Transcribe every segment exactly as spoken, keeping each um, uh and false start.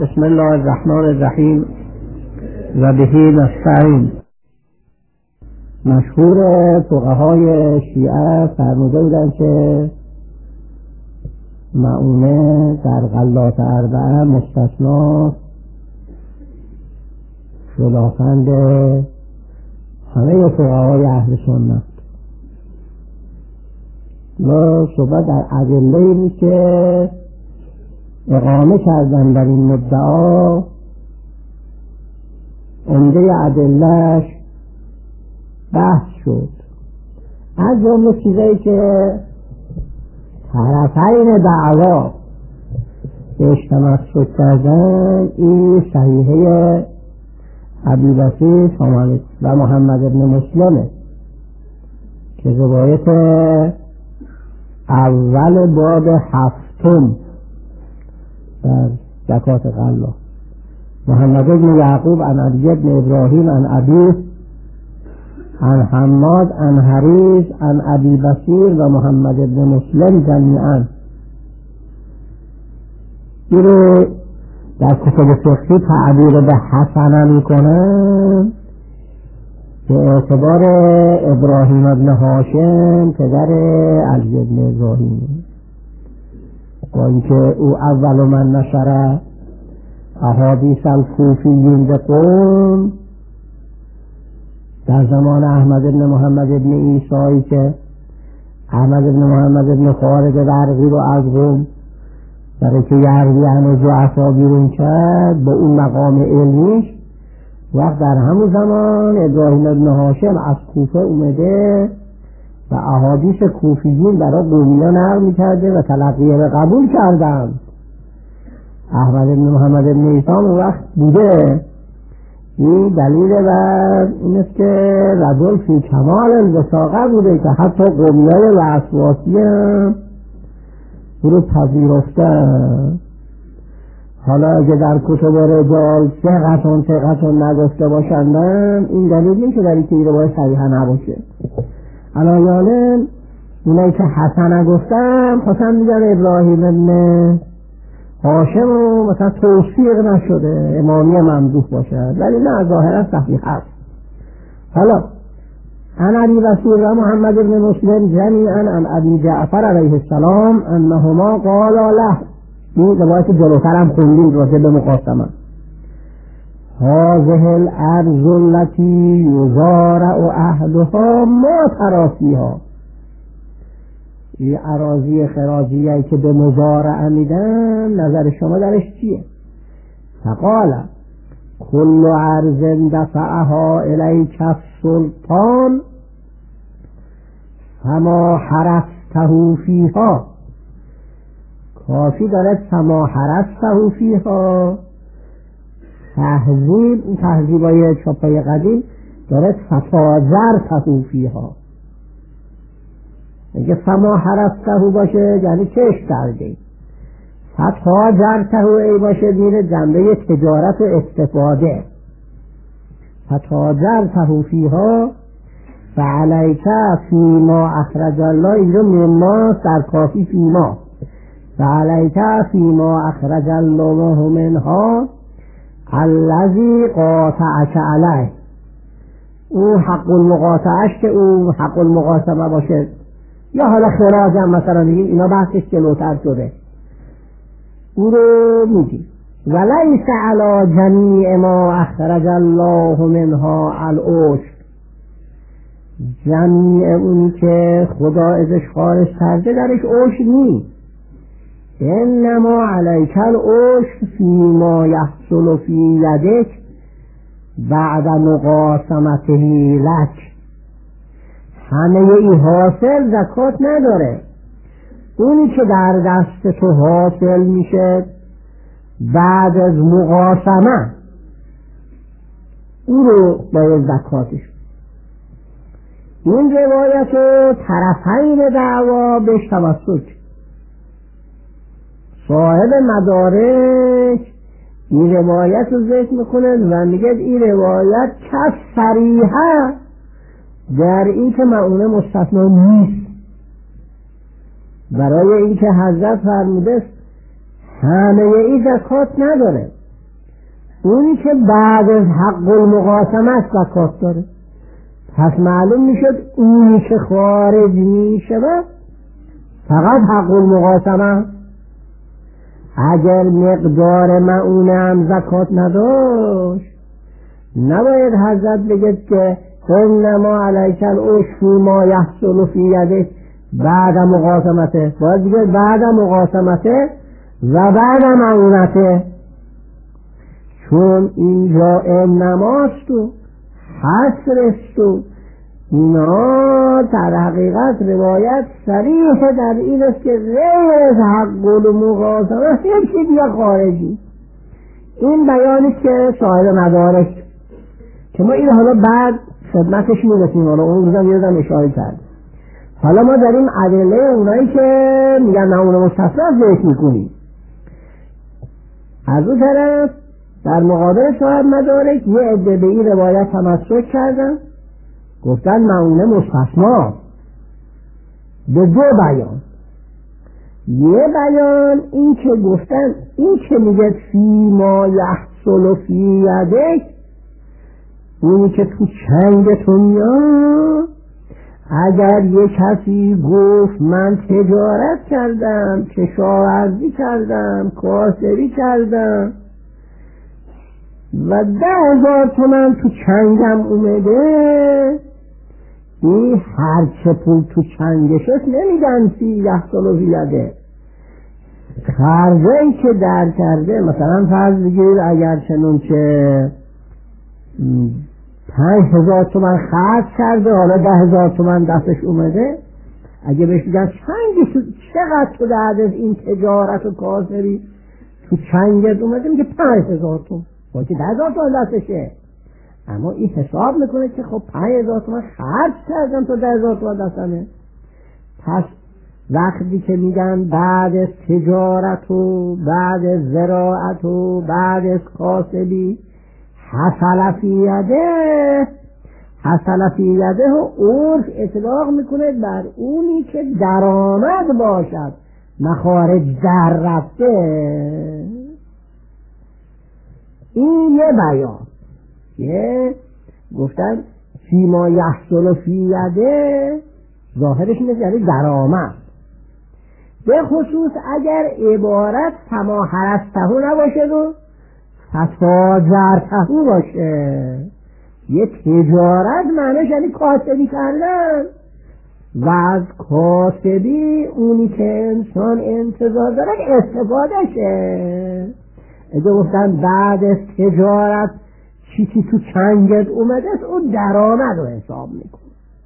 بسم الله الرحمن الرحیم و بهی نستعین. مشهور فقهای شیعه فرموده بودن که مؤونه در غلات اربعه مستثنا خلافند همه فقهای اهل سنت. ما صحبت در ادله بود که اقامه کردن در این مدعا، عمده ادله‌اش بحث شد. از جمله چیزایی که طرفین دعوا بهش تمسک کردن این صحیحه ابی بصیر و محمد ابن مسلمه که روایت اول باب هفتم در زکات غله. محمد ابن یعقوب عن علی ابن ابراهیم عن ابیه عن حماد عن حریز عن ابی بصیر و محمد ابن مسلم جمیعا. این رو در کتب فقهی تعبیر به حسنه میکنن به اعتبار ابراهیم ابن هاشم پدر علی ابن ابراهیم، با اینکه او اول من نشر احادیث الکوفیین به قوم در زمان احمد بن محمد بن عیسایی که احمد بن محمد بن خالد برقی رو از قوم برای که یرویان و ضعفا بیرون کرد با اون مقام علمیش، وقت در همون زمان ابراهیم ابن هاشم از کوفه اومده و احادیث کوفیین برای قومیان نقل می‌کرده و تلقیه به قبول کردن. احمد بن محمد بن عیسی اون وقت بوده. این دلیل بر این است که رجل فی کمال الوثاقه بوده که حتی قومیان وسواسی هم او رو پذیرفتن. حالا اگه در کتب رجال ثقتون ثقتون نگفته باشندن، این دلیل نیست که در این که این روایت صحیحه نباشه. علایالن اونایی که حسنه گفتم خواستم میگن ابراهیم ابن هاشم و مثلا توصیق نشده امامی ممدوح باشه، ولی نه ظاهرا صحیح هست. حالا عن ابی بصیر و محمد ابن مسلم جمیعا عن ابی جعفر علیه السلام انهما قالا له. این روایت جلوتر هم خوندیم راجع به مقاسمه. هذه الارض التي یزارع اهلها ما تری فیها. این اراضی خراجیه که به مزارع میدن نظر شما درش چیه؟ فقال كل عرض دفعها الیک السلطان فما حرسته فیها. کافی دارد فما حرسته فیها. تهذیب، این تهذیبای چاپای قدیم دارد فتاجرته فیها. اگه فما حرسته باشه یعنی چشم کرده، فتاجرته ای باشه میره جنبه تجارت و استفاده. فتاجرته فیها فعلیک فیما اخرج الله. اینجا مما در کافی فیما فعلیک فیما اخرج الله منها الذی قاطعک علیه. او حق المقاطعش که او حق المقاسمه باشه، یا حالا خراج هم مثلا میگیم، اینا بحثش جلوتر شده، او رو میگیم. ولیس علی جمیع ما اخرج الله منها العشر. جمیع اونی که خدا ازش خارج کرده درش عشر نیست. انما علیک العشر فیما یحصل فی یدک بعد مقاسمته لک. همه ای حاصل زکات نداره. اونی که در دست تو حاصل میشه بعد از مقاسمه، اون رو باید زکاتش. این روایت طرفین دعوا بهش تمسک. صاحب مدارک این روایت رو ذکر میکنه و میگه این روایت کس صریحه در این که مؤونه مستثنا نیست. برای این که حضرت فرموده همه ای زکات نداره. اونی که بعد از حق المقاسمه است زکات داره. پس معلوم میشد اونی که خارج میشود فقط حق المقاسمه. اگر مقدار معونه هم زکات نداشت نباید حضرت بگید که انما علیک العشر ما یحصل فی یدک بعد مقاسمته، باید بگید بعد مقاسمته و بعد معونته، چون اینجا انماست و حصرست و اینا در حقیقت روایت صریح در این است که غیر از حق المقاسمه هیچ دیگه خارجی. این بیانی که صاحب مدارک که ما این حالا بعد خدمتش میرسیم، حالا اون روزم یادم اشاره کرد. حالا ما داریم ادله اونایی که میگن معونه مستثنا ذکر میکنیم. از اون طرف در مقابل صاحب مدارک یه عده به این روایت تمسک کردن، گفتن معونه مستثنا به دو بیان. یه بیان این که گفتن این که میگه فی ما یحصل فی یدک، اونی که تو چنگ تو میاد، اگر یه کسی گفت من تجارت کردم، کشاورزی کردم، کاسبی کردم و ده هزار تومن تو چنگم اومده، این هرچه پول تو چنگشت نمیدن فی یحصل فی یدک. خرجایی که در کرده، مثلا فرض بگیر اگر چنون که پنج هزار تومن خرج کرده، حالا ده هزار تومن دستش اومده، اگه بهش بگن چنگ چقدر تو بعد از این تجارت و کاسبی تو چنگت اومده، میگه پنج هزار تومن، باید که ده هزار تومن دستشه. اما این حساب میکنه که خب پنج هزار تومن خرج کردم تا ده هزار تومن دستمه. پس وقتی که میگن بعد از تجارت و بعد از زراعت و بعد از کاسبی حصل فی یده، حصل فی یده و عرف اطلاق میکنه بر اونی که درآمد باشد مخارج در رفته. این یه بیان که گفتن فی ما یحصل فی یده ظاهرش میشه درآمد، به خصوص اگر عبارت فما حرستهو نباشه و فساجرتهو باشه. یه تجارت معنیش یعنی کاسبی کردن، و از کاسبی اونی که انسان انتظار داره استفاده شه. اگه گفتن بعد از تجارت چیزی تو چنگت اومده است، اون درآمد رو حساب میکنه.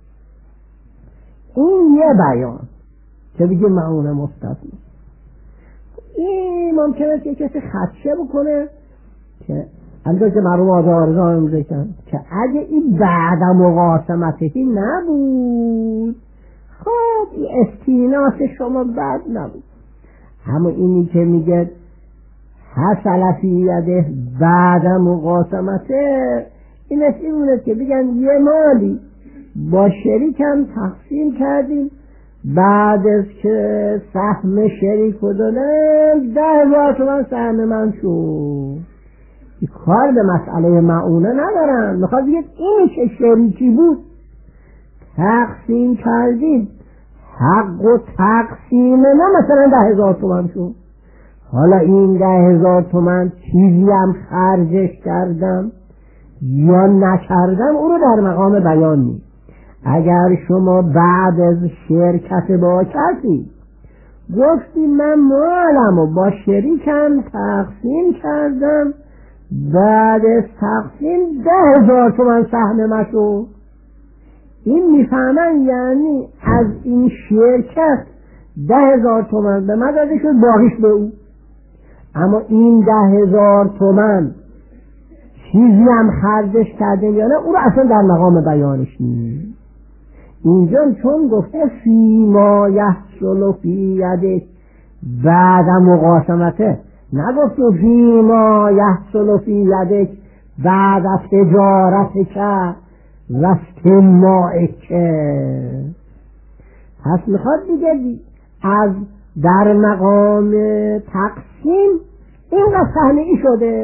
این یه بیان که بگه معونه مستثنا. این ممکنه که کسی خدشه بکنه که همونطور که مرحوم آقا آرزو میگه که اگه این بعد مقاسمتی نبود، خب این استیناس شما بد نبود. اما اینی که میگه حصل فی یده بعد مقاسمته، این است اینونه که بگن یه مالی با شریکم تقسیم کردیم، بعد از که سهم شریک رو دادم ده هزار تومن سهم من شد. این کار به مسئله معونه ندارن، میخواد بگید این که شریکی بود تقسیم کردیم، حق و تقسیم ما مثلا ده هزار تومن شد. حالا این ده هزار تومن چیزی هم خرجش کردم یا نکردم، او رو در مقام بیان نیست. اگر شما بعد از شرکت با کسی گفتی من مالم و با شریکم تقسیم کردم، بعد از تقسیم ده هزار تومن سهم من شد، این میفهمن یعنی از این شرکت ده هزار تومن به من داده شد، باقیش به او. اما این ده هزار تومن چیزی هم خرجش کرده یا نه، او رو اصلا در مقام بیانش نیست. اینجا چون گفته فی ما یحصل فی یدک بعد مقاسمته، نگفته فی ما یحصل فی یدک بعد از تجارت که و استماع که. پس میخواد دیگه از در مقام تقسیم اینقدر سهمی شده،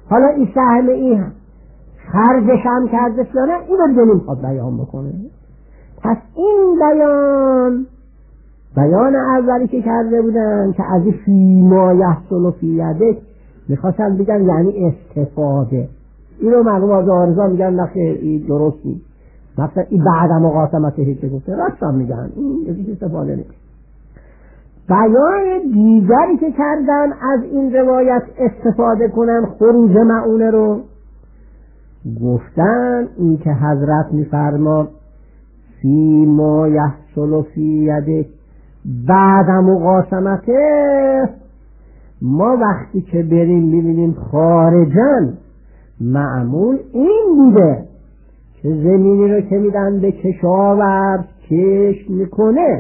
حالا این سهم این خرجش هم کرده فلانه، این رو دیگه نمیخواد بیان بکنه. پس این بیان بیان اولی که کرده بودن که از فی ما یحصل فی یدک میخواستن بگن یعنی استفاده. اینو مرحوم آرزا میگن نخیر این درست نیست، مثلا این بعد مقاسمته که گفته راست هم میگن، این یکی استفاده نیست. بیان دیگری که کردن از این روایت استفاده کنن خروج مؤونه رو، گفتن این که حضرت میفرماد فی ما یحصل فی یدک بعد مقاسمته، ما وقتی که بریم ببینیم خارجن معمول این بوده که زمینی رو که میدن به کشاورز کشت میکنه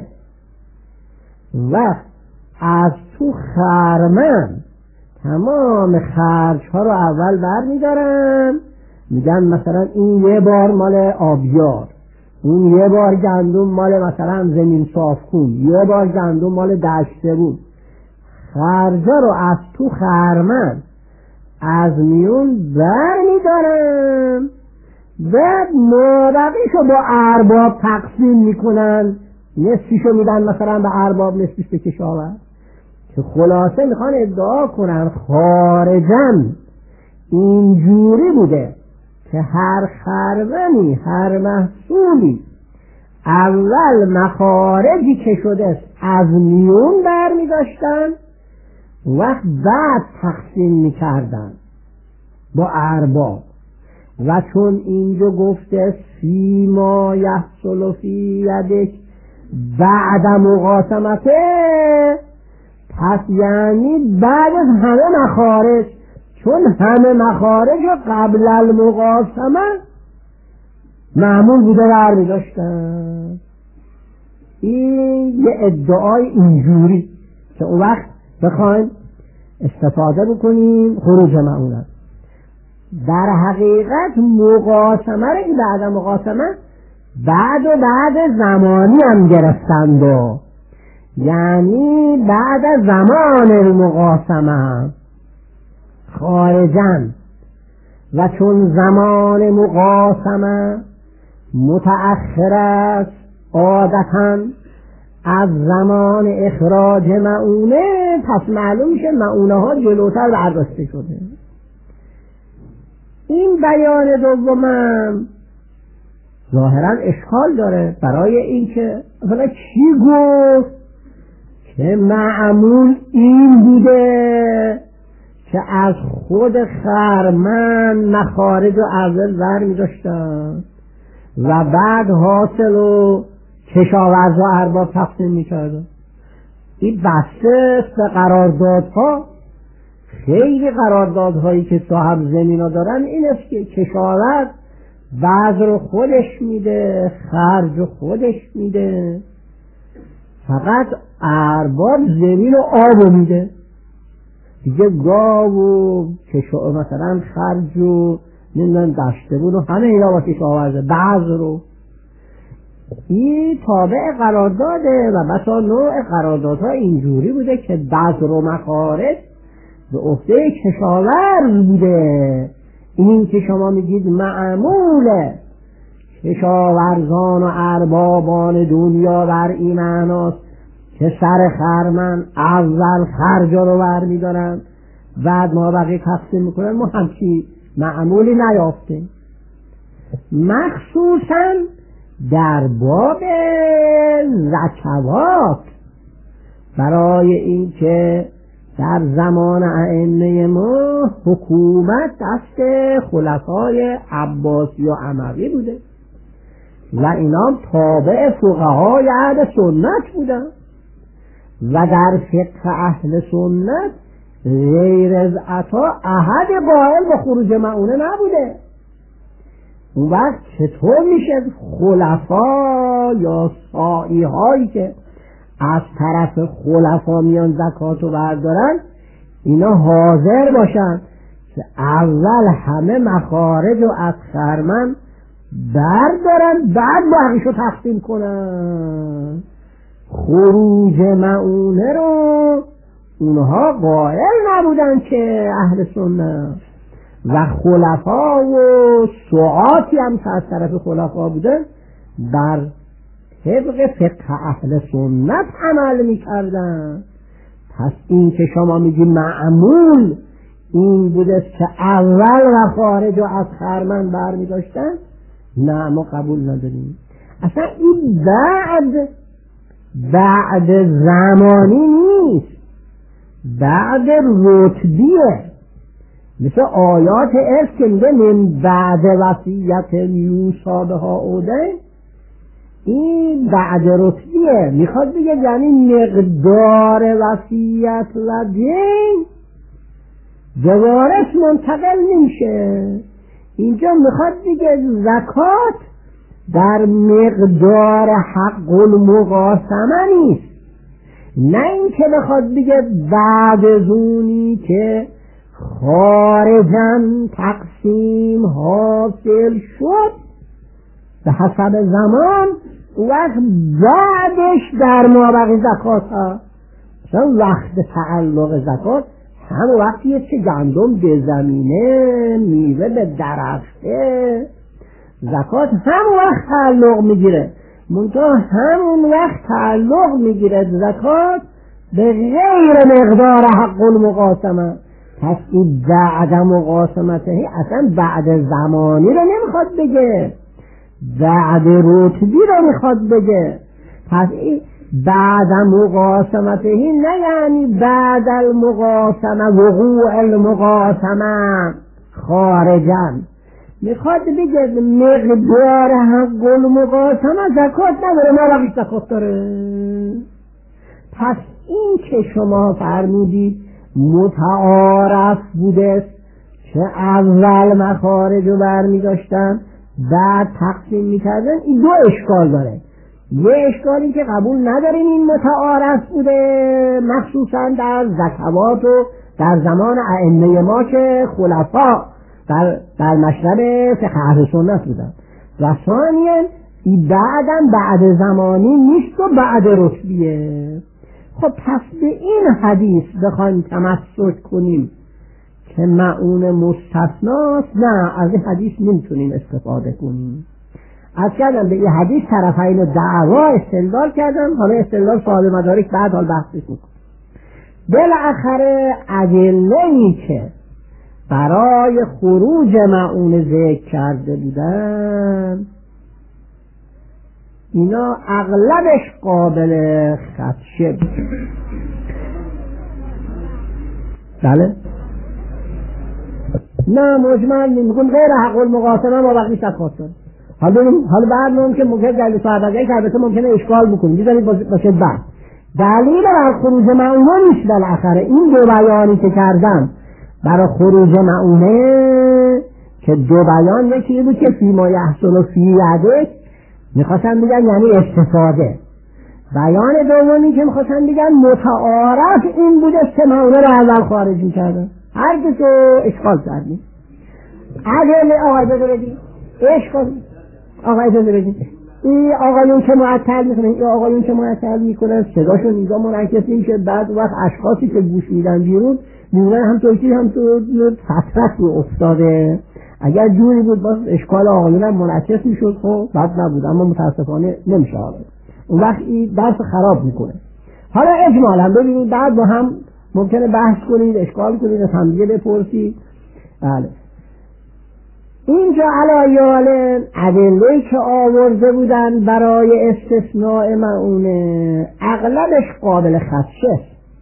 و از تو خرمن تمام خرج ها رو اول بر میدارن، میگن مثلا این یه بار مال آبیار، اون یه بار گندم مال مثلا زمین صافکون، یه بار گندم مال دشته بود. خرجا رو از تو خرمن از میون بر میدارن، بعد مابقیشو با ارباب تقسیم میکنن، نصفیشو میدن مثلا به ارباب، نصفیش به کشاورز. که خلاصه میخوان ادعا کنن خارجن اینجوری بوده که هر خرمنی هر محصولی اول مخارجی که شده از میون بر میداشتن و بعد تقسیم میکردن با ارباب. و چون اینجا گفته فی ما یحصل فی یدک بعد مقاسمته، پس یعنی بعد از همه مخارج، چون همه مخارج قبل المقاسمه معمول بوده بر میداشتن. این یه ادعای اینجوری که اون وقت بخوایم استفاده بکنیم خروج مؤونه. در حقیقت مقاسمه رو که بعد مقاسمه بعد و بعد زمانی هم گرفتند و یعنی بعد از زمان المقاسمه خارجن. و چون زمان مقاسمه متأخر است عادتاً از زمان اخراج مؤونه، پس معلوم میشه مؤونه ها جلوتر برداشته شده. این بیان دومم ظاهرا اشکال داره برای اینکه مثلا چی گفت که معمول این بوده که از خود خرمن مخارج و اول بر می داشتن و بعد حاصل و کشاورز و ارباب تقسیم می کردن. این بسته به قراردادها، خیلی قراردادهایی که صاحب زمین ها دارن این است که کشاورز بعض رو خودش میده، خرج رو خودش میده، فقط ارباب زمین و آب رو میده دیگه، گاو و کشا مثلا خرج و نمیدونم دشته بود و همه اینا با کشاورزه، بعض رو. این تابع قرارداده و بسا نوع قراردادها اینجوری بوده که بعض رو مخارج به عهده کشاورز بوده. این که شما میگید معموله کشاورزان و اربابان دنیا بر این معناست که سر خرمن اول خرجا رو بر میدارن بعد ما بقیه تقسیم میکنن، ما همچی معمولی نیافتیم. مخصوصا در باب زکوات، برای اینکه در زمان ائمه ما حکومت دست خلفای عباسی و اموی بوده و اینا تابع فقهای اهل سنت بودن و در فقه اهل سنت غیر از عطا احد قائل به خروج مؤونه نبوده. اون وقت چطور میشه خلفا یا سائی هایی که از طرف خلفا میان زکاتو بردارن اینا حاضر باشن که اول همه مخارج و از خرمن بردارن بعد باقیشو تقسیم کنن؟ خروج مؤونه رو اونها قائل نبودن که اهل سنت. و خلفا و سعاتی هم که از طرف خلفا بودن بر طبق فقه اهل سنت عمل میکردن. پس این که شما میگی معمول این بوده که اول و خارج و از خرمن برمی داشتن، نه ما قبول نداریم. اصلا این بعد بعد زمانی نیست، بعد رتبیه. مثل آیات ارث که میگه من بعد وصیت یوصی بها اوده، این بعد رتبیه، میخواد بگه یعنی مقدار وصیت و دین به وارث منتقل نمیشه. اینجا میخواد بگه زکات در مقدار حق المقاسمه نیست، نه اینکه بخواد بگه بعد از اونی که خارجاً تقسیم حاصل شد به حسب زمان وقت بعدش در مابقی زکات ها. مثلا وقت تعلق زکات هم وقتیه که گندم به زمینه، میوه به درخته، زکات هم وقت تعلق میگیره. منتها همون وقت تعلق میگیره زکات به غیر مقدار حق المقاسمه. پس این بعد مقاسمته اصلا بعد زمانی رو نمیخواد بگه، بعد رتبی رو میخواد بگه. پس این بعد مقاسمته نه یعنی بعد المقاسمه وقوع المقاسمه خارجا، میخواد بگه مقدار حق المقاسمه زکات نداره، ما بقیش زکات داره. پس این که شما فرمودید متعارف بوده که اول مخارج رو برمی داشتن بعد تقسیم می کردن، این دو اشکال داره. یه اشکالی که قبول نداریم این متعارف بوده، مخصوصا در زکوات و در زمان ائمه ما که خلفا در, در مشرب فقه اهل سنت بودن. و ثانیاً این بعدم بعد زمانی نیست و بعد رتبیه. خب پس به این حدیث بخوایم تمسک کنیم که معون مستثناست، نه از این حدیث نمیتونیم استفاده کنیم. از کردم به این حدیث طرفین دعوا استدلال کردم، حالا استدلال صاحب مدارک بعد حال بحثش میکنم. بالاخره ادله‌ای که برای خروج معون ذکر کرده بودن اینا اغلبش قابل خدشه بود. بله نه مجمل میگون غیر حق المقاسمه ما بقی زکات داره. حالا حالا بعد ممکن ممکن دلیل صاحبگی که البته ممکنه اشکال بکنید، بذارید باشه بعد دلیل بر خروج معونه نیست. بالاخره این دو بیانی که کردم برای خروج معونه که دو بیان، یکی بود که فی ما یحصل فی یده میخواستن بگن یعنی استفاده، بیان دومی که میخواستن بگن متعارف این بوده که معونه رو اول خارج میکردن. هر دو که اشکال کردیم. عدل آقای بذار بدیم اشکال آقای بذار بدیم این آقایون که معطل میکنن، این آقایون که معطل میکنن صداشون اینجا منعکس میشه، بعد وقت اشخاصی که گوش میدن بیرون میگن هم توی هم تو فترت افتاده. اگر جوری بود باز اشکال آقایون هم منعکس میشد، خب بد نبود، اما متاسفانه نمیشه. حالا اون وقت این درس خراب میکنه. حالا اجمالا ببینید بعد با هم ممکنه بحث کنید، اشکال کنید، از همدیگه بپرسید. بله اینجا علایال ادله‌ای که آورده بودن برای استثناء معونه اغلبش قابل خدشه.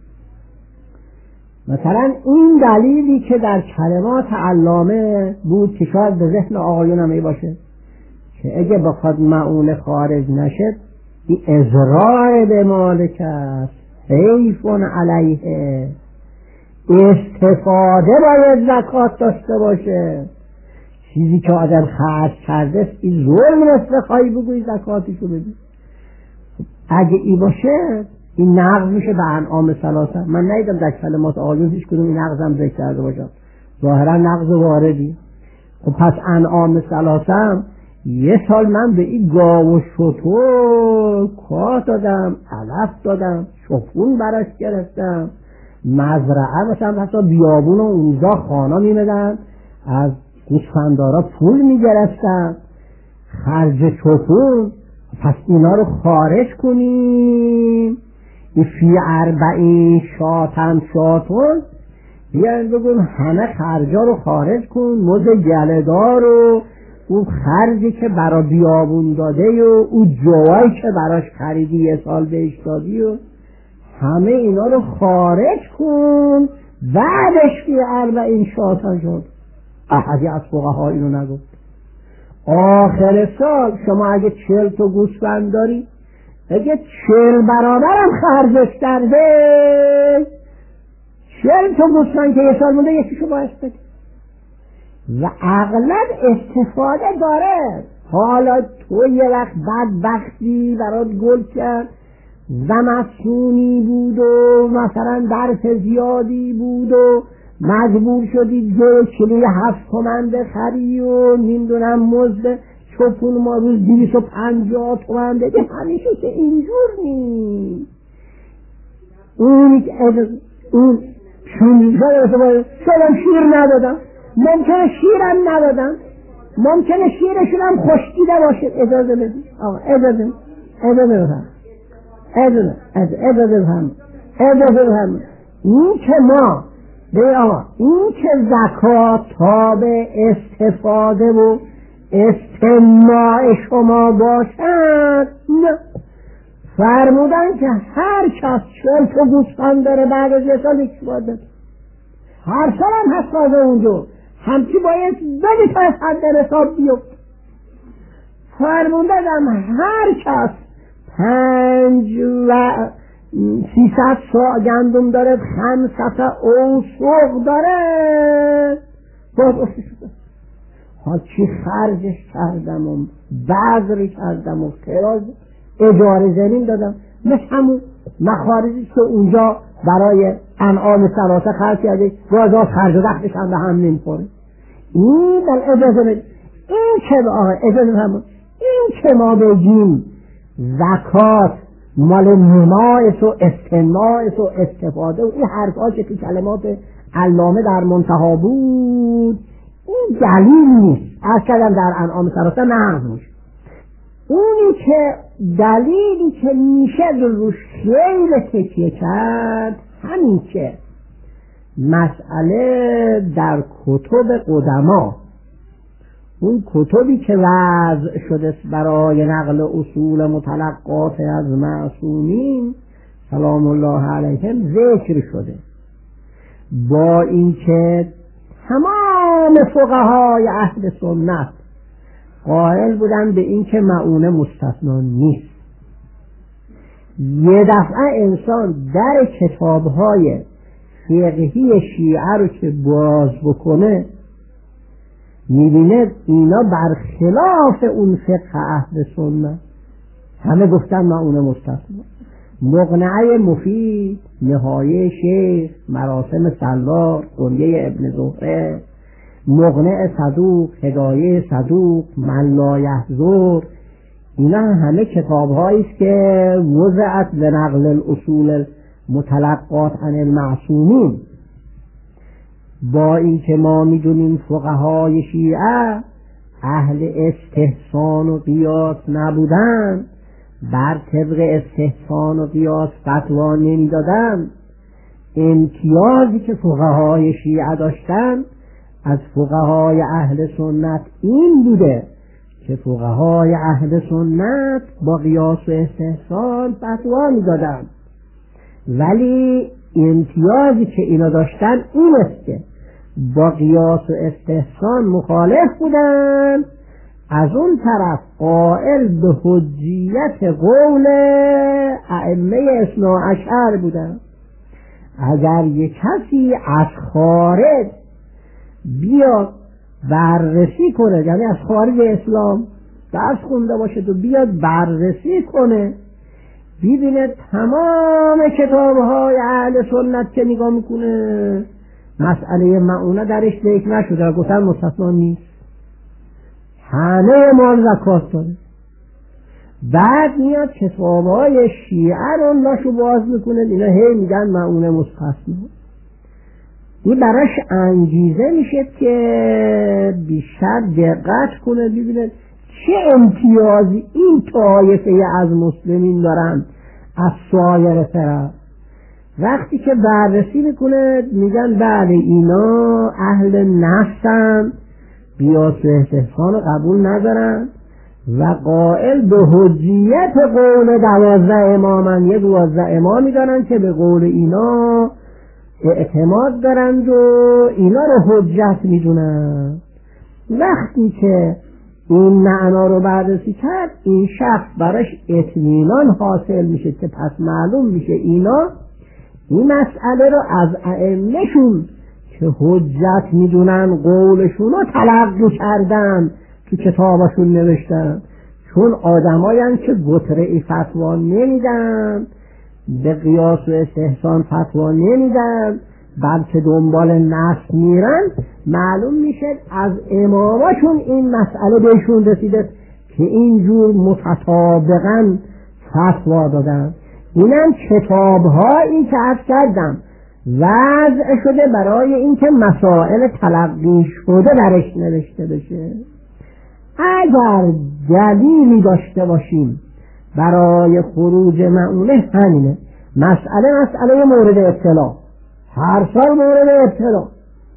مثلا این دلیلی که در کلمات علامه بود که شاید به ذهن آقایون هم باشه که اگه بخواد معونه خارج نشد این ازرار به مالک است، حیفون علیه، استفاده باید زکات داشته باشه. چیزی که آدم خرج کرده این ظلم است، خواهی بگوی زکاتشو بدی. اگه ای باشه این نقض میشه به انعام ثلاثه. من ندیدم در کلمات آقایون هیچ کدوم این نقض هم ذکر کرده باشم، ظاهرا نقض واردی. خب پس انعام ثلاثه یه سال من به این گاو و شتر کار دادم، علف دادم، شفون برش گرفتم، مزرعه مثلا حتی بیابون و اونجا خانا میمدن، از گوسفندارا پول میگرفتن خرج چوپون، پس اینا رو خارج کنیم. این فی اربعین شاتن شاتون، بیاین بگویم همه خرجا رو خارج کن، مز گله‌دار و اون خرجی که برا بیابون داده و اون جوایی که براش خریدی یه سال بهش دادی و همه اینا رو خارج کن. بعدش فی اربعین شاتن شد. احدی از فقها اینو نگفت. آخر سال شما اگه چهل تا گوسفند داری، اگه چهل برابرم خرجش کرده، چهل تا گوسفند که یه سال مونده یکیشو باید بده. و اغلب استفاده داره. حالا تو یه وقت بدبختی برات گل کرد، زمستونی بود و مثلا درس زیادی بود و مجبور شدی دو کیلوی هفت تومن بخری و نمیدونم مزد چوپون ما روز دویست و پنجاه تومن بده. همیشه که اینجور نیست. اون اون شونزده سلام شیر ندادم، ممکنه شیرم ندادم، ممکنه شیرشون هم خشکیده باشه. اجازه بدید آقا، اجازه اجازه بفهم اجازه اجازه بفهم اجازه بفهم این که ما به آقا این که زکات تابع استفاده و استماع شما باشد، نه. فرمودن که هر کس چهل تا گوسفند داره بعد از یه سال یکی باید بده. هر سال هم هست تازه اونجا همچی باید بدی تا از حد حساب بیفت. فرمودن هر کس پنج و سیصد سا گندم داره، خمسط اوسق داره، باز افتی شده. ها چی خرجش کردم و بذری کردم و خراج اجاره زمین دادم، مثل همون مخارجی که اونجا برای انعام سراسه خرج کرده، گازات خرج و دختش هم به هم نمیخوره. این در اجازه بید. این که آقا اجازه همون این که ما بگیم زکات مال نمایس و استنمایس و استفاده و این حرفا که تو کلمات علامه در منتها بود، این دلیل نیست. از کردم در انعام سراسه نه روش. اونی که دلیلی که میشه روش خیلی تکیه کرد همین که مسئله در کتب قدما، اون کتبی که وضع شده برای نقل اصول متلقات از معصومین سلام الله علیهم ذکر شده، با اینکه تمام فقهای اهل سنت قائل بودن به اینکه مؤونه مستثنا نیست. یه دفعه انسان در کتابهای فقهی شیعه رو که باز بکنه میبینه اینا برخلاف اون فقه اهل سنت. همه گفتن مؤونه مستثنا. مقنعه مفید، نهایه شیخ، مراسم سلار، قنیه ابن زهره، مقنع صدوق، هدایه صدوق، من لا یحضر، اینا همه کتاب هاییست که وضعت به نقل الاصول متلقات عن المعصومین. با اینکه ما میدونیم فقهای شیعه اهل استحسان و قیاس نبودن، بر طبق استحسان و قیاس فتوا نمیدادن، امتیازی که فقهای شیعه داشتن از فقهای اهل سنت این بوده که فقهای اهل سنت با قیاس و استحسان فتوا میدادن، ولی امتیازی که اینا داشتن این است که با قیاس و استحسان مخالف بودن، از اون طرف قائل به حجیت قول ائمه اثنا عشر بودن. اگر یک کسی از خارج بیاد بررسی کنه، یعنی از خارج اسلام درس خونده باشه تو بیاد بررسی کنه، ببینه تمام کتاب‌های اهل سنت که نگاه میکنه مسئله مؤونه درش ذکر نشده، گفتن مستثنا نیست، همه مال زکات داره. بعد میاد کتاب‌های شیعه رو ناشو باز میکنه، اینا هی میگن مؤونه مستثنا. این براش انگیزه میشه که کرد دقت کنه ببینه چه امتیازی این طایفه از مسلمین دارن از سایر فرق. وقتی که بررسی میکنه میگن بله اینا اهل نفسن، بیاس و استحسان قبول ندارن و قائل به حجیت قول دوازده امامن. یه دوازده امامی دارن که به قول اینا اعتماد دارند و اینا رو حجت میدونن. وقتی که این معنا رو بررسی کرد این شخص براش اطمینان حاصل میشه که پس معلوم میشه اینا این مسئله رو از ائمه‌شون که حجت میدونن قولشون رو تلقی کردن تو کتابشون نوشتن، چون آدمایان که گتره فتوا نمیدن، به قیاس و استحسان فتوا نمیدن، بلکه دنبال نص میرن، معلوم میشه از اماماشون این مسئله بهشون رسیده که اینجور متطابقاً فتوا دادن. اینم کتاب‌هایی که عرض کردم وضع شده برای اینکه مسائل تلقی شده درش نوشته بشه. اگر دلیلی داشته باشیم برای خروج مؤونه همینه. مسئله مسئله مورد اطلاع، هر سال مورد اطلاع.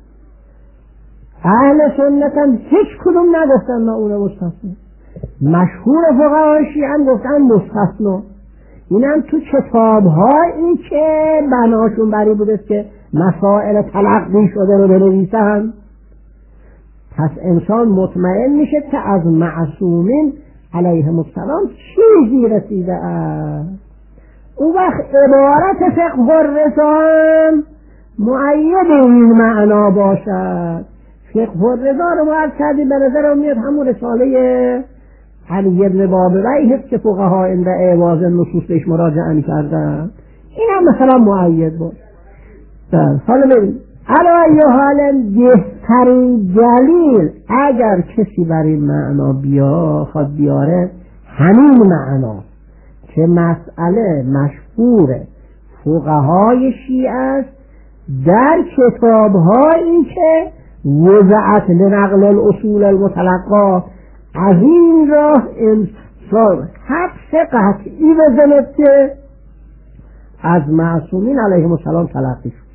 اهل سنت هم هیچ کدوم نگفتن مؤونه مستثنا. مشهور فقهای شیعه هم گفتن مستثنا. اینم تو کتاب‌هایی که بناشون بری بوده که مسائل تلقی شده رو بنویسن. پس انسان مطمئن میشه که از معصومین علیهم السلام چیزی رسیده است. اون وقت عبارت فقه الرضا هم مؤید این معنا باشد. فقه الرضا رو باید کردی به نظرم میاد همون رساله علی ابن بابوی هست که فقها اند اعواز نصوص بهش مراجعه می‌کردن. این هم مثلا مؤید بود. حالا ببین علی حال بهترین دلیل اگر کسی بر این معنا بیا خود بیاره همین معنا که مسئله مشهور فقهای شیعه است در کتاب‌هایی که وضعت لنقل الاصول المتلقا از این راه انسان حبس قطعی بزند که از معصومین علیهم السلام تلقی شد.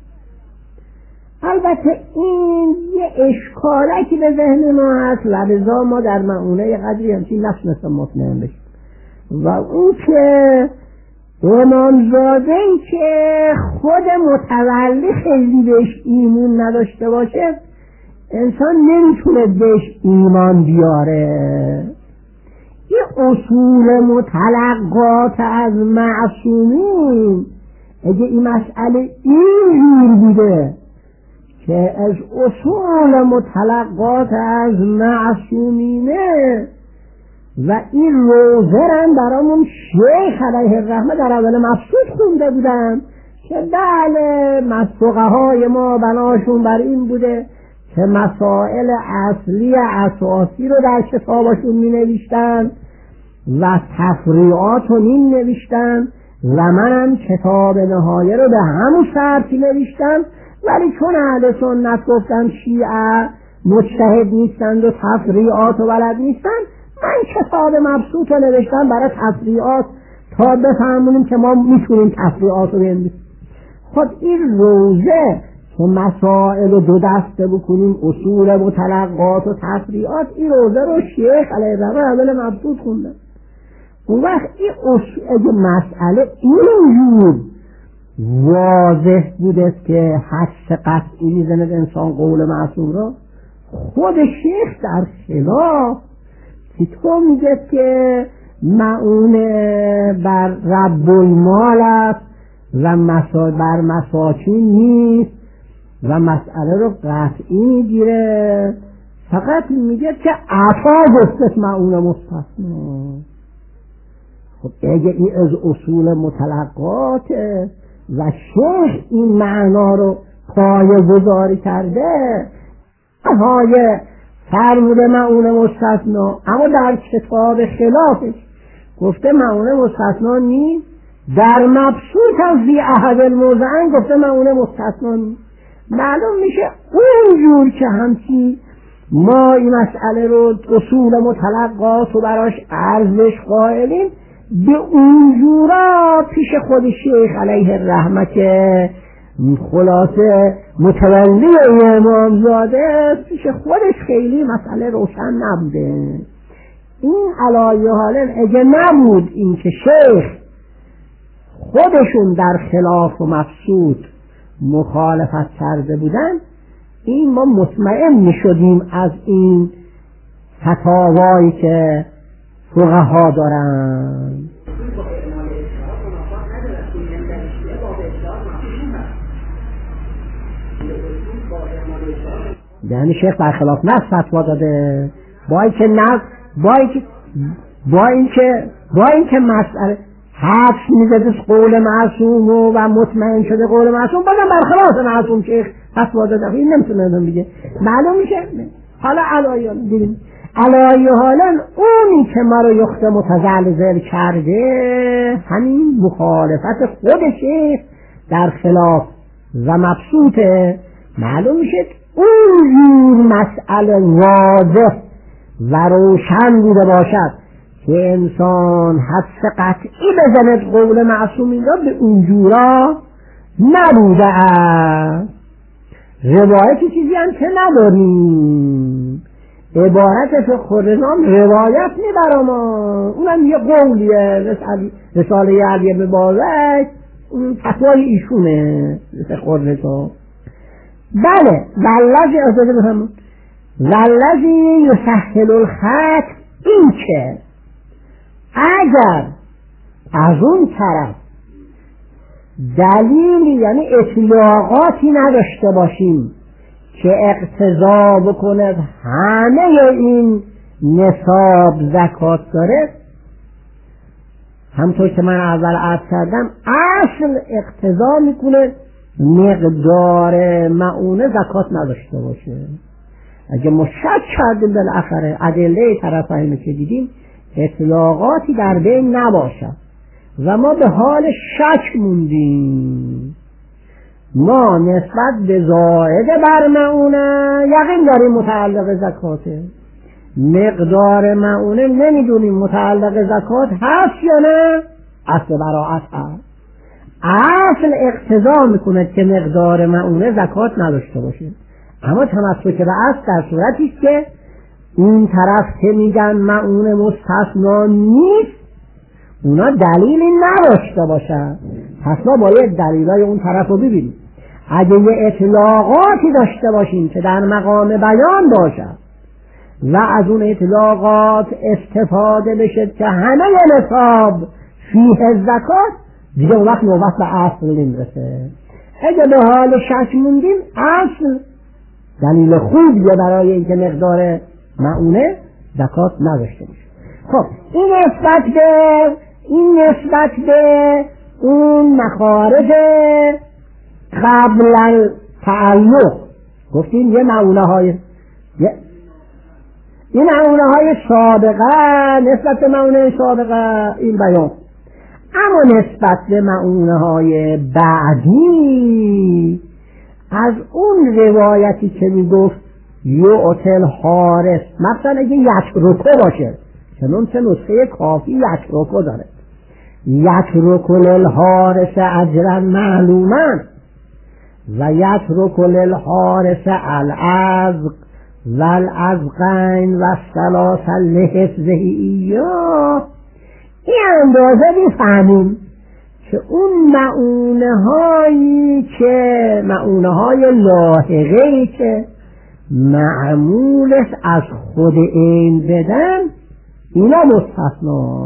البته این یه اشکاله که به ذهن ما هست، لذا ما در مؤونه قدری همچین نشنست مطمئن بشیم. و اون که امامزاده‌ای که خود متولی خیلی بهش ایمون نداشته باشه انسان نمیتونه بهش ایمان بیاره. این اصول متلقات از معصومین اگه این مسئله اینجور بوده که از اصول متلقات از معصومینه و این روزرن برامون شیخ علیه الرحمه در اول مبسوط خونده بودن که بله فقهای ما بناشون بر این بوده که مسائل اصلی اساسی رو در کتابشون می نوشتن و تفریعات رو می نوشتن و منم کتاب نهایه رو به همون شرطی نوشتن، ولی چون اهل سنت گفتن شیعه مجتهد نیستند و تفریعات رو بلد نیستن، من کتاب مبسوط رو نوشتم برای تفریعات تا بفهمونیم که ما میتونیم تفریعات رو بنویسیم. خب این روزه که مسائل رو دو دسته بکنیم اصول متلقات و تفریعات، این روزه رو شیخ علیه الرحمه اول مبسوط خونده. اون وقت این اصول اگه مسئله اینجور واضح بوده که حدس قطعی میزند انسان قول معصوم را، خود شیخ در خلاف که تو میگه که معون بر رب المال است و مسا بر مساکین نیست و مسئله رو قطعی میگیره، فقط میگه که عطا گفته معون مستثنا. خب اگه این از اصول متلقات و شیخ این معنا رو پایه گذاری کرده های فرموده معون مستثنا، اما در کتاب خلافش گفته معون مستثنا نیست، در مبسوط از فی احد الموضعین گفته معون مستثنا نیست. معلوم میشه اونجور که همچی ما این مسئله رو اصول متلقات و براش ارزش قائلیم، به اونجورا پیش خود شیخ علیه الرحمه که خلاصه متولی امامزاده پیش خودش خیلی مسئله روشن نبوده. این علایه حال اگه نبود این که شیخ خودشون در خلاف و مفسود مخالفت کرده بودن، این ما مطمئن می شدیم از این فتاوایی که فقها دارن. یعنی شیخ برخلاف نص فتوا داده، با اینکه نص با اینکه با اینکه با اینکه مسئله حدس میزده قول معصوم و مطمئن شده قول معصوم، بازم برخلاف معصوم شیخ فتوا داده. این نمیتونه ادام دیگه معلوم میشه. حالا علایه دیدیم علایه حالا اونی که ما رو یخت متزلزل کرده همین مخالفت خود شیخ در خلاف و مبسوطه. معلوم میشه اون مسئله واضح و روشن بوده باشد که انسان حدس قطعی بزند قول معصومین را، به اونجورا نبوده است. روایتی چیزی هم که نداریم، عبارت فقه النظام روایت میبرم، اونم یه قولیه، رساله علی بن بازک اون فتوای ایشونه فقه النظام. بله والذی ازاده بفهمون والذی یسهل الخط، این که اگر از اون طرف دلیل یعنی اطلاقاتی نداشته باشیم که اقتضا بکنه همه این نصاب زکات داره، همطور که من اول عرض کردم اصل اقتضا میکنه مقدار معونه زکات نداشته باشه. اگه ما شک کردیم بالاخره ادله طرفین که دیدیم اطلاقاتی در بین نباشد و ما به حال شک موندیم، ما نسبت به زائد بر معونه یقین داریم متعلق زکاته، مقدار معونه نمیدونیم متعلق زکات هست یا نه، اصل براعت هست. اصل اقتضا میکنه که مقدار معونه زکات نداشته باشه، اما تمسک به اصل در صورتی که این طرف که میگن معونه مستثنا نیست اونا دلیلی نداشته باشن، پس ما باید دلیلای اون طرف رو ببینیم. اگه یه اطلاقاتی داشته باشیم که در مقام بیان باشد و از اون اطلاقات استفاده بشه که همه نصاب فیه زکات، دیگه اون وقت نوبت به اصل نمیرسه. اگه به حال شک موندیم اصل دلیل خوبیه برای اینکه مقدار معونه زکات نداشته باشه. خب این نسبت به این نسبت به اون مخارج قبل التعلق گفتیم یه معونه های این معونه های سابقه نسبت به معونه سابقه این بیان، اما نسبت به معونه های بعدی از اون روایتی که می گفت یعطل حارس، مثلا اگه یک رکو باشه، چنون چه نسخه کافی یک رکو داره، یک رکو للحارس اجرا معلوما و یک رکو للحارس الازق و الازقین و الثلاث لحفظه ایاه. این اندازه بیفهمیم که اون معونه هایی که معونه های لاحقه‌ای که معمولش از خود این بدن اینا مستثنا.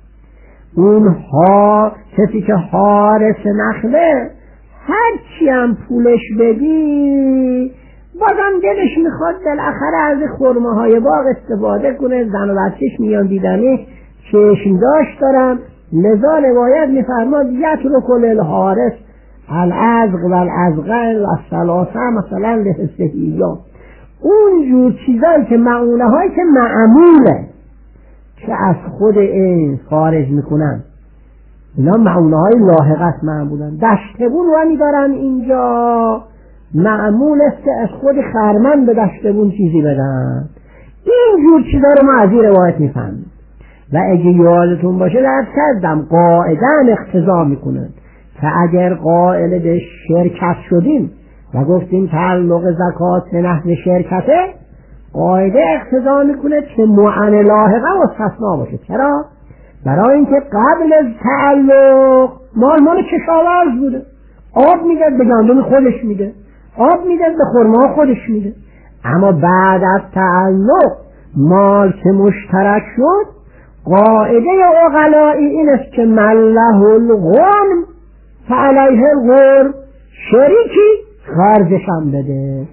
اونها کسی که حارس نخله هرچی هم پولش بدی بازم دلش میخواد بالاخره از خرمه های باغ استفاده کنه، زن و بچه‌ش میان دیدنش چشم داشت دارن، لذا روایت میفرماد یترک للحارس الازق و الازغن و الثلاثه مثلا لحسهیه. اون جور چیزایی که معونه هایی که معموله که از خود این خارج میکنن اینا معونه های لاحقت معمولن. دشتبون رو میدارن اینجا معمول است که از خود خرمن به دشتبون چیزی بدن. اینجور چیزا رو ما از این روایت میفهمیم. و اگه یادتون باشه درس کردم قاعدن اقتضا میکنه که اگر قائل به شرکت شدیم و گفتیم تعلق زکات به نحو شرکته، قاعده اقتضا میکنه که معن لاحقه مستثنا باشه. چرا؟ برای اینکه قبل از تعلق مال مال کشاورز بوده، آب میده به گندم خودش میده، آب میده به خرما خودش میده. اما بعد از تعلق مال که مشترک شد، قاعده عقلایی این است که مله الغنم فعلیه الغرم، شریکی خرجش هم بده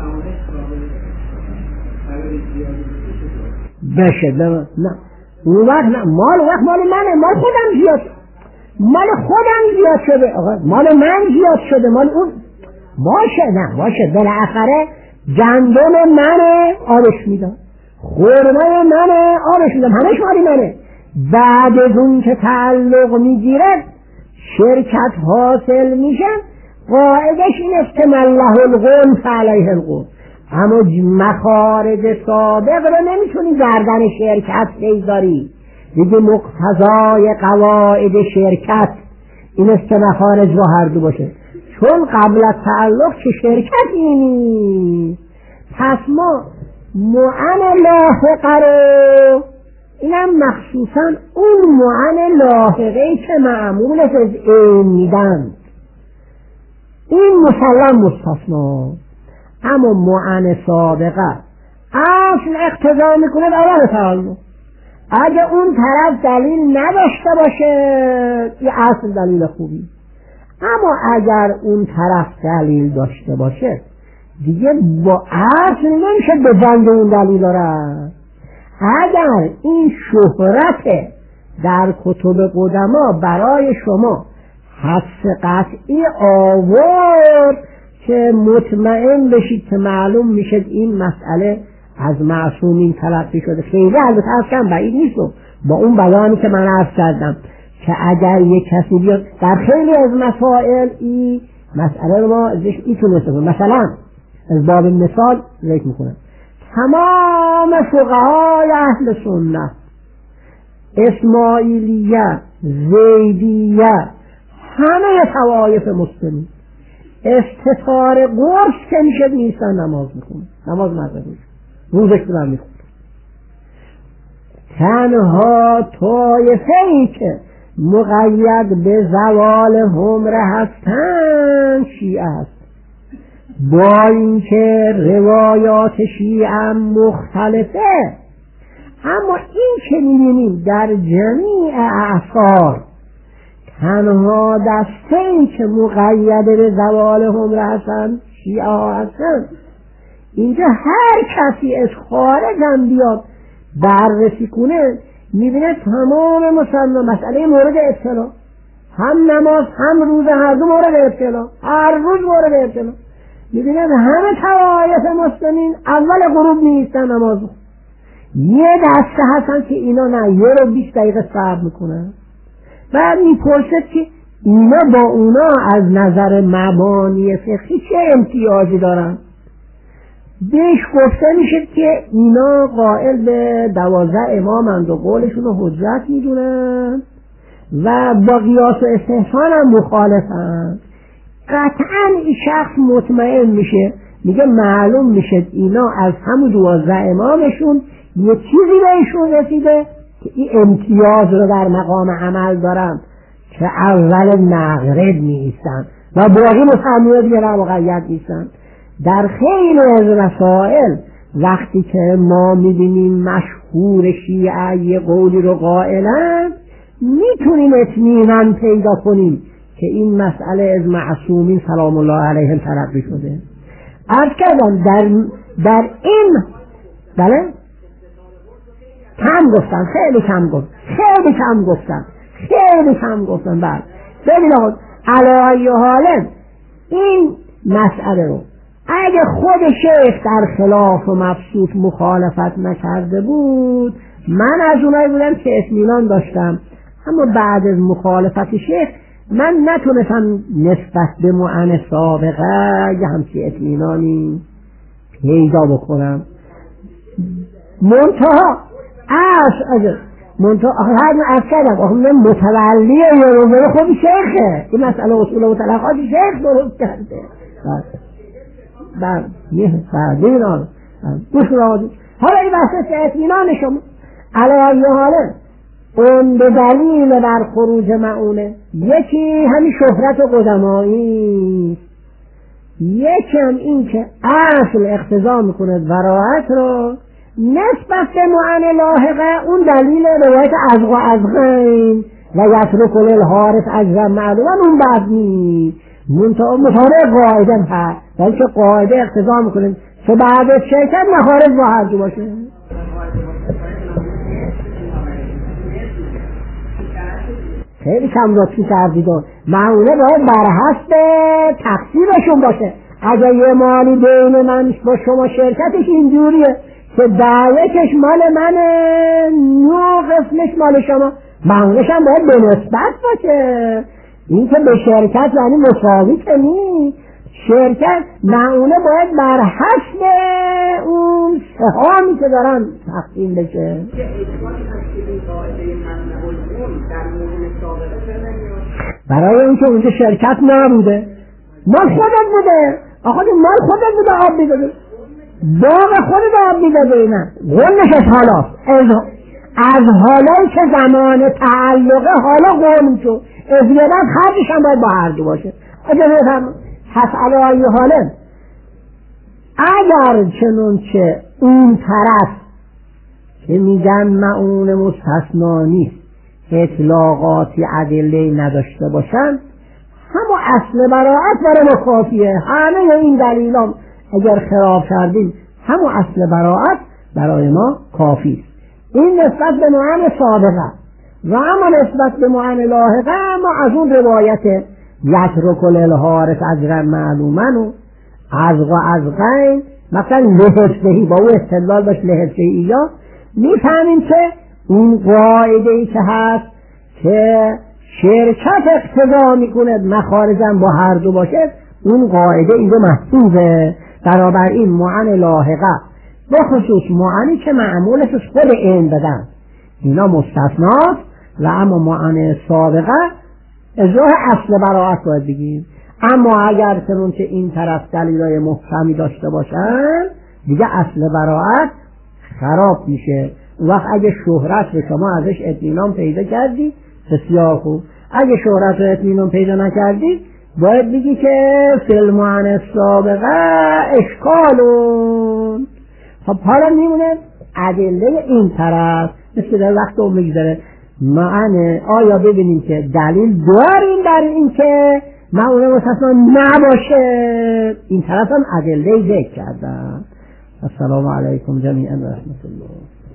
بشه. نه اون وقت نه، مال وقت مال منه، مال خودم زیاد، مال خودم زیاد شده، مال من زیاد شده، مال اون باشه. نه باشه، بالاخره گندم منه آبش میدم، خرمای منه آبش میدم، همش مالی منه. بعد از اون که تعلق میگیره شرکت حاصل میشه، قاعدش این است که مله الغنم فعلیه الغرم. اما مخارج سابق رو نمیتونی گردن شرکت بگذاری، دیگه مقتضای قواعد شرکت این است که مخارج با هر دو باشه، چون قبل از تعلق چه شرکتی نیست. پس ما معن لاحقه رو، اینم مخصوصا اون معن لاحقه که معمول از این میدن، این مسلم مستثنا. اما معن سابقه اصل اقتضا میکنه در اول تعلق. اگه اون طرف دلیل نداشته باشه یه اصل دلیل خوبی، اما اگر اون طرف دلیل داشته باشه دیگه با اصل نمیشه به بند اون دلیل داره. اگر این شهرت در کتب قدما برای شما حس قطعی آورد که مطمئن بشید که معلوم میشه این مسئله از معصومین تلقی شده، خیلی البته از کم بعید نیست با اون بیانی که من عرض کردم که اگر یک کسی بیاد در خیلی از مسائل این مسئله رو ما ازش میتونست کنیم. مثلا از باب مثال ذکر میکنم تمام فقهای اهل سنت، اسماعیلیه، زیدیه، همه طوایف مسلمین استطار قرص که میشه نیستن نماز میکنه، نماز مذهبی روزش برم میخونه. تنها طایفه ای که مقید به زوال همره هستن شیعه هست، با اینکه روایات شیعه مختلفه، اما این که میبینیم در جمیع اعصار تنها دسته ای که مقید به زوال همره هستن شیعه ها هستن. اینجا هر کسی از خارج هم بیاد بررسی کنه میبینه تمام مسلمان مسئله مورد ابتلا، هم نماز هم روزه هر دو مورد ابتلا، هر روز مورد ابتلا. میبینه همه طوایف مسلمین اول غروب نیستن نماز، یه دسته هستن که اینا نه یه رو بیست دقیقه صبر میکنن. بعد میپرسد که اینا با اونا از نظر مبانی فقهی چه امتیازی دارن؟ بهش گفته میشه که اینا قائل به دوازده امامند و قولشون رو حجت میدونن و با قیاس و استحسان هم مخالفن. قطعا این شخص مطمئن میشه، میگه معلوم میشه اینا از همون دوازده امامشون یه چیزی بهشون رسیده که این امتیاز رو در مقام عمل دارن که اول مغرب نیستن و باقی مسلمان‌ها دیگه مقید نیستن. در خیلی از مسائل وقتی که ما میبینیم مشهور شیعه یه قولی رو قائلن، میتونیم اطمینان پیدا کنیم که این مسئله از معصومین سلام الله علیهم تلقی شده. عرض کردم در, در این بله کم گفتن، خیلی کم گفتن، خیلی کم گفتن، خیلی کم گفتن. بله ببینید علی حاله این مسئله رو اگه خود شیخ در خلاف و مبسوط مخالفت نکرده بود، من از اونایی بودم که اطمینان داشتم، اما بعد از مخالفت شیخ من نتونستم نسبت به معنی سابقه یه همچی اطمینانی پیدا بکنم. منتها از منتها هر از کردم آخه من متولی یا روزه خود شیخه، این مسئله اصول و مطلقات شیخ درست کرده. بر یه فردین آن گوش راضی. حالا این بحث اطمینان شما علی حاله اون به دلیل بر خروج معونه، یکی همین شهرت قدمایی، یکی هم این که اصل اقتضا میکنه ورایت رو نسبت به معنی لاحقه، اون دلیل روایت ازغ و ازغین و یترک الحارث اجرا معلوما اون بعد نیست. مطابق قاعده هست، بلکه قاعده اقتضا میکنه که بعد از شرکت مخارج با هر جو باشه. خیلی کم لطفی کردیدون. معونه باید بر حسب تقسیمشون باشه. اگر یه مالی بین من با شما شرکتش اینجوریه که دعوتش مال منه، نو قسمش مال شما، معونش هم باید به نسبت باشه. این که به شرکت یعنی مساوی که نیست. شرکت معونه باید بر حسب اون سهامی که دارن تقسیم بشه. برای اینکه اونجا شرکت نبوده، مال خودت بوده، آخه مال خودت بوده، آب میداده، باغ خودت آب میداده، نه غلش از حالاست. از حالایی که زمان تعلقه حالا غلم شد، ازیادت خرجش هم باید با هر دو باشه. اجازه بفرما پس علی حاله اگر چنانچه اون طرف که میگن معون مستثنا نیست اطلاقاتی ادله نداشته باشن، همون اصل براعت برای ما کافیه. همه این دلیلان اگر خراب کردیم همون اصل براعت برای ما کافی. این نسبت به معنی سابقه و اما نسبت به معنی لاحقه ما از اون روایت یترک الحارث اجرا معلوما و ازغ و ازغین مثلا لحظه‌ای با او استدلال باش لحظه‌ای یا میفهمیم که اون قاعده‌ای که هست که شرکت اقتضا میکنه مخارجم با هر دو باشه، اون قاعده اینجا محفوظه. برابر این معنی لاحقه به خصوص معنی که معمولش خود این بدن اینا مستثناست و اما معنی سابقه اجرای اصل براعت باید بگیم. اما اگر چنون که این طرف دلیلای محکمی داشته باشن دیگه اصل براعت خراب میشه. وقت اگه شهرت به شما ازش اطمینان پیدا کردی بسیار خوب، اگه شهرت رو اطمینان پیدا نکردی باید بگی که فیلم معنی سابقه اشکالون. خب حالا میمونه ادله این طرف مثل در وقت اون میگذاره معنی آیا ببینیم که دلیل داریم در این که معونه مستثنا نباشه. این طرف هم ادله ذکر کردن. السلام علیکم جمیعا و رحمت الله.